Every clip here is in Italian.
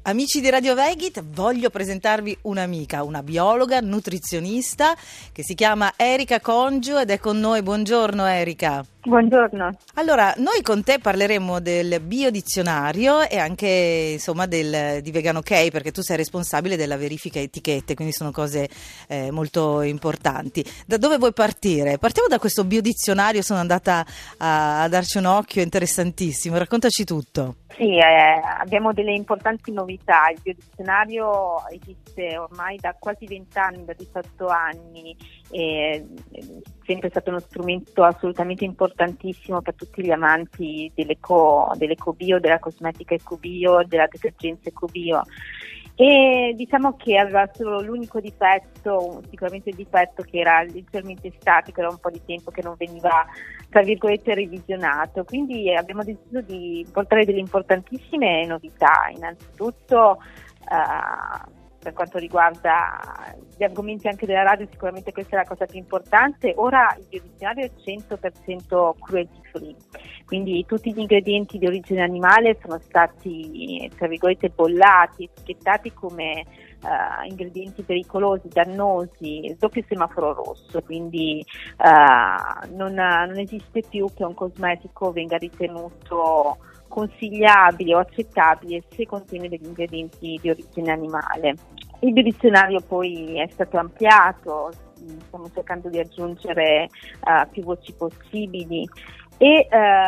Amici di Radio Vegit, voglio presentarvi un'amica, una biologa, nutrizionista che si chiama Erika Congiu ed è con noi. Buongiorno Erika. Buongiorno. Allora, noi con te parleremo del biodizionario e anche insomma di Vegan OK, perché tu sei responsabile della verifica etichette, quindi sono cose molto importanti. Da dove vuoi partire? Partiamo da questo biodizionario, sono andata a darci un occhio, interessantissimo, raccontaci tutto. Sì, abbiamo delle importanti novità. Il biodizionario esiste ormai da quasi 20 anni, da 18 anni, è sempre stato uno strumento assolutamente importantissimo per tutti gli amanti dell'ecobio, della cosmetica ecobio, della detergenza ecobio. E diciamo che aveva solo l'unico difetto, sicuramente il difetto che era leggermente statico, era un po' di tempo che non veniva, tra virgolette, revisionato. Quindi abbiamo deciso di portare delle importantissime novità. Innanzitutto per quanto riguarda gli argomenti anche della radio, sicuramente questa è la cosa più importante. Ora il biodizionario è 100% cruelty free, quindi tutti gli ingredienti di origine animale sono stati, tra virgolette, bollati, etichettati come ingredienti pericolosi, dannosi, doppio semaforo rosso, quindi non esiste più che un cosmetico venga ritenuto consigliabile o accettabile se contiene degli ingredienti di origine animale. Il biodizionario poi è stato ampliato, stiamo cercando di aggiungere più voci possibili e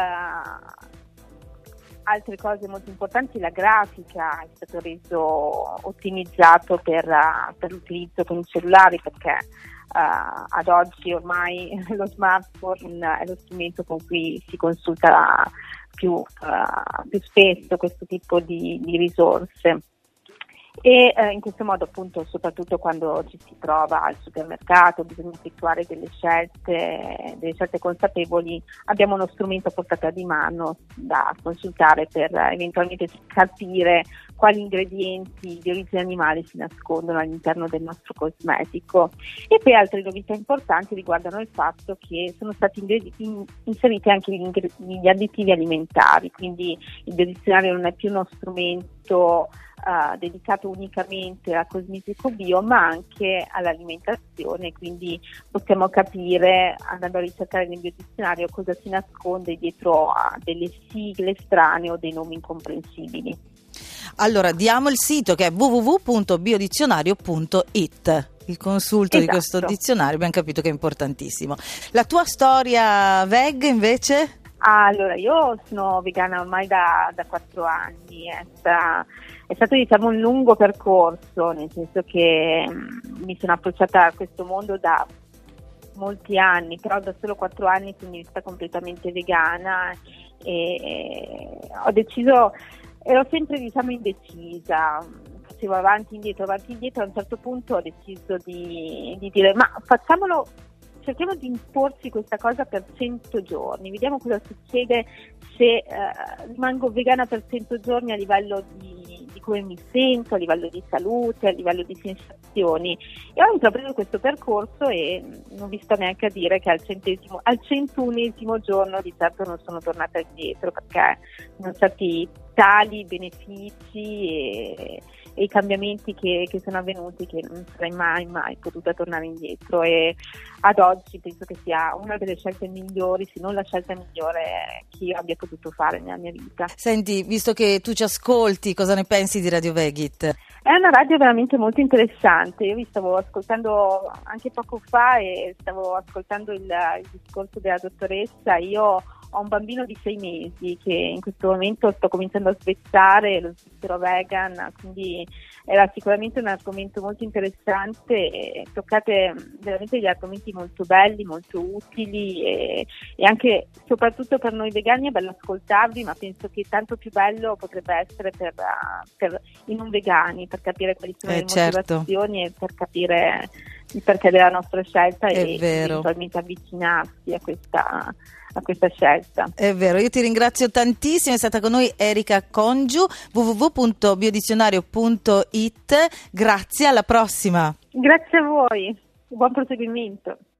altre cose molto importanti. La grafica è stato reso ottimizzato per l'utilizzo con i cellulari, perché ad oggi ormai lo smartphone è lo strumento con cui si consulta più spesso questo tipo di risorse. E in questo modo, appunto, soprattutto quando ci si trova al supermercato, bisogna effettuare delle scelte consapevoli, abbiamo uno strumento a portata di mano da consultare per eventualmente capire quali ingredienti di origine animale si nascondono all'interno del nostro cosmetico. E poi altre novità importanti riguardano il fatto che sono stati inseriti anche gli additivi alimentari, quindi il biodizionario non è più uno strumento dedicato unicamente alla cosmetico bio, ma anche all'alimentazione, quindi possiamo capire, andando a ricercare nel biodizionario, cosa si nasconde dietro a delle sigle strane o dei nomi incomprensibili. Allora, diamo il sito che è www.biodizionario.it. Il consulto di questo dizionario, abbiamo capito che è importantissimo. La tua storia veg invece? Allora, io sono vegana ormai da 4 anni, è stato diciamo un lungo percorso, nel senso che mi sono approcciata a questo mondo da molti anni, però da solo 4 anni sono diventata completamente vegana e ho deciso, ero sempre diciamo indecisa, facevo avanti indietro, a un certo punto ho deciso di dire ma cerchiamo di imporsi questa cosa per 100 giorni, vediamo cosa succede se rimango vegana per 100 giorni a livello di come mi sento, a livello di salute, a livello di sensazioni. E ho intrapreso questo percorso e non vi sto neanche a dire che al 101esimo giorno di certo non sono tornata indietro, perché sono stati tali benefici e i cambiamenti che sono avvenuti che non sarei mai potuta tornare indietro, e ad oggi penso che sia una delle scelte migliori, se non la scelta migliore che io abbia potuto fare nella mia vita. Senti, visto che tu ci ascolti, cosa ne pensi di Radio Vegit? È una radio veramente molto interessante. Io vi stavo ascoltando anche poco fa e stavo ascoltando il discorso della dottoressa. Io ho un bambino di 6 mesi che in questo momento sto cominciando a svezzare, lo svezzerò vegan, quindi era sicuramente un argomento molto interessante e toccate veramente degli argomenti molto belli, molto utili e anche soprattutto per noi vegani è bello ascoltarvi, ma penso che tanto più bello potrebbe essere per i non vegani, per capire quali sono le motivazioni e per capire il perché della nostra scelta e eventualmente avvicinarsi a questa scelta. È vero, io ti ringrazio tantissimo, è stata con noi Erika Congiu, www.biodizionario.it. Grazie, alla prossima. Grazie a voi, buon proseguimento.